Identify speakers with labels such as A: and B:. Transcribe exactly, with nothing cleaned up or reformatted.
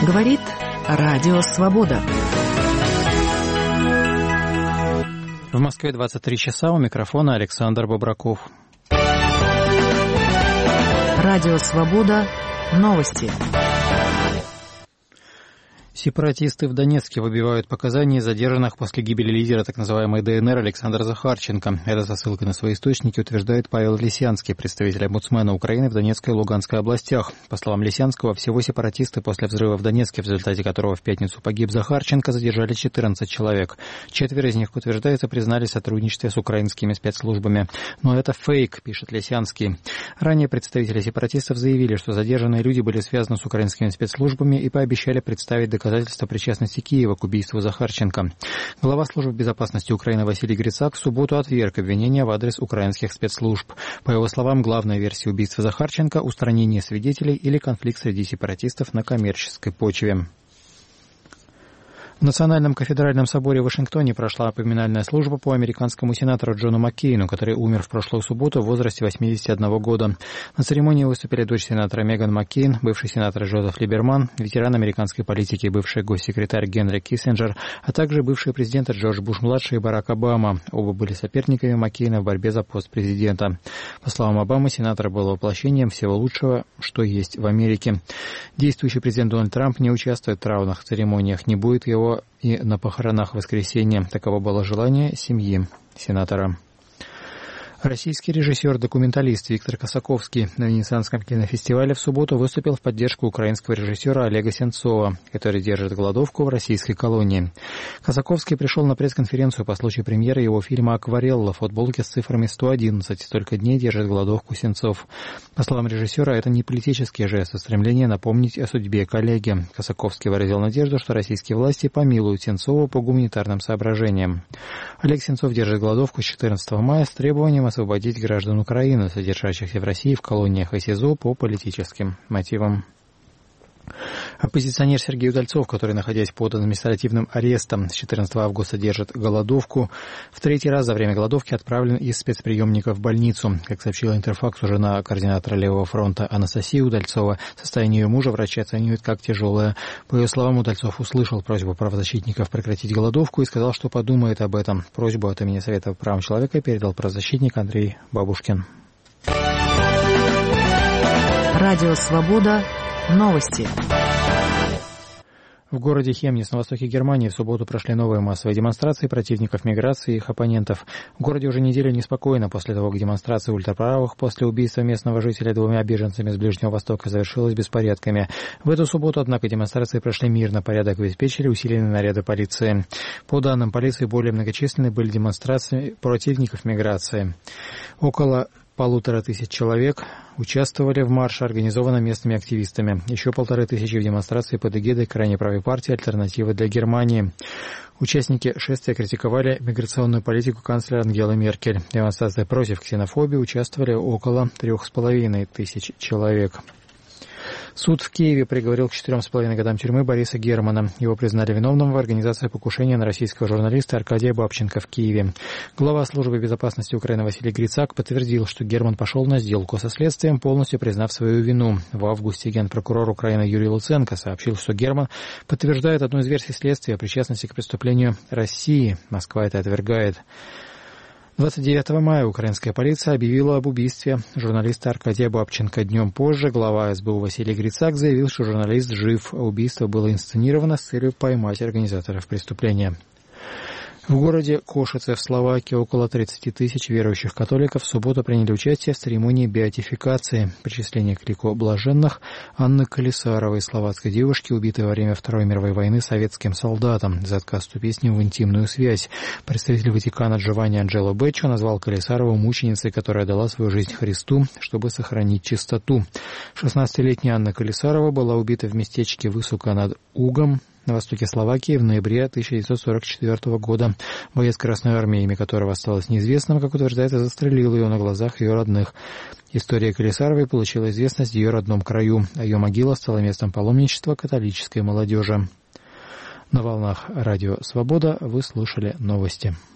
A: Говорит Радио Свобода.
B: В Москве двадцать три часа, у микрофона Александр Бобраков.
A: Радио Свобода. Новости.
B: Сепаратисты в Донецке выбивают показания задержанных после гибели лидера так называемой ДНР Александра Захарченко. Это со ссылкой на свои источники утверждает Павел Лисянский, представитель омбудсмена Украины в Донецкой и Луганской областях. По словам Лисянского, всего сепаратисты после взрыва в Донецке, в результате которого в пятницу погиб Захарченко, задержали четырнадцать человек. Четверо из них, утверждается, признали сотрудничество с украинскими спецслужбами. Но это фейк, пишет Лисянский. Ранее представители сепаратистов заявили, что задержанные люди были связаны с украинскими спецслужбами и пообещали представить доказательства доказательства причастности Киева к убийству Захарченко. Глава службы безопасности Украины Василий Грицак в субботу отверг обвинения в адрес украинских спецслужб. По его словам, главная версия убийства Захарченко – устранение свидетелей или конфликт среди сепаратистов на коммерческой почве. В Национальном кафедральном соборе в Вашингтоне прошла поминальная служба по американскому сенатору Джону Маккейну, который умер в прошлую субботу в возрасте восьмидесяти одного года. На церемонии выступили дочь сенатора Меган Маккейн, бывший сенатор Джозеф Либерман, ветеран американской политики, бывший госсекретарь Генри Киссинджер, а также бывшие президенты Джордж Буш-младший и Барак Обама. Оба были соперниками Маккейна в борьбе за пост президента. По словам Обамы, сенатор был воплощением всего лучшего, что есть в Америке. Действующий президент Дональд Трамп не участвует в траурных церемониях, не будет его и на похоронах в воскресенье. Таково было желание семьи сенатора. Российский режиссер-документалист Виктор Косаковский на Венецианском кинофестивале в субботу выступил в поддержку украинского режиссера Олега Сенцова, который держит голодовку в российской колонии. Косаковский пришел на пресс-конференцию по случаю премьеры его фильма «Акварелла» в футболке с цифрами сто одиннадцать. Столько дней держит голодовку Сенцов. По словам режиссера, это не политический жест, а стремление напомнить о судьбе коллеги. Косаковский выразил надежду, что российские власти помилуют Сенцова по гуманитарным соображениям. Олег Сенцов держит голодовку с четырнадцатого мая с требованием освободить граждан Украины, содержащихся в России в колониях и СИЗО по политическим мотивам. Оппозиционер Сергей Удальцов, который, находясь под административным арестом, с четырнадцатого августа держит голодовку, в третий раз за время голодовки отправлен из спецприемника в больницу. Как сообщила Интерфаксу жена координатора Левого фронта Анастасия Удальцова, состояние ее мужа врачи оценивают как тяжелое. По ее словам, Удальцов услышал просьбу правозащитников прекратить голодовку и сказал, что подумает об этом. Просьбу от имени Совета по правам человека передал правозащитник Андрей Бабушкин.
A: Радио Свобода. Новости.
B: В городе Хемнис на востоке Германии в субботу прошли новые массовые демонстрации противников миграции и их оппонентов. В городе уже неделю неспокойно после того, как демонстрация ультраправых после убийства местного жителя двумя беженцами с Ближнего Востока завершилась беспорядками. В эту субботу, однако, демонстрации прошли мирно, порядок обеспечили усиленные наряды полиции. По данным полиции, более многочисленны были демонстрации противников миграции. Около полутора тысяч человек участвовали в марше, организованном местными активистами. Еще полторы тысячи в демонстрации под эгидой крайне правой партии «Альтернатива для Германии». Участники шествия критиковали миграционную политику канцлера Ангелы Меркель. В демонстрации против ксенофобии участвовали около трех с половиной тысяч человек. Суд в Киеве приговорил к четырем с половиной годам тюрьмы Бориса Германа. Его признали виновным в организации покушения на российского журналиста Аркадия Бабченко в Киеве. Глава службы безопасности Украины Василий Грицак подтвердил, что Герман пошел на сделку со следствием, полностью признав свою вину. В августе генпрокурор Украины Юрий Луценко сообщил, что Герман подтверждает одну из версий следствия о причастности к преступлению России. Москва это отвергает. двадцать девятого мая украинская полиция объявила об убийстве журналиста Аркадия Бабченко. Днем позже глава СБУ Василий Грицак заявил, что журналист жив, а убийство было инсценировано с целью поймать организаторов преступления. В городе Кошице в Словакии около тридцати тысяч верующих католиков в субботу приняли участие в церемонии беатификации, причисления к лику блаженных Анны Колесаровой, словацкой девушки, убитой во время Второй мировой войны советским солдатом за отказ вступить с ним в интимную связь. Представитель Ватикана Джованни Анджело Беччо назвал Колесарову мученицей, которая дала свою жизнь Христу, чтобы сохранить чистоту. шестнадцатилетняя Анна Колесарова была убита в местечке Высоко над Угом на востоке Словакии в ноябре тысяча девятьсот сорок четвёртого года. Боец Красной Армии, имя которого осталось неизвестным, как утверждается, застрелил ее на глазах ее родных. История Колесаровой получила известность в ее родном краю, а ее могила стала местом паломничества католической молодежи. На волнах Радио Свобода вы слушали новости.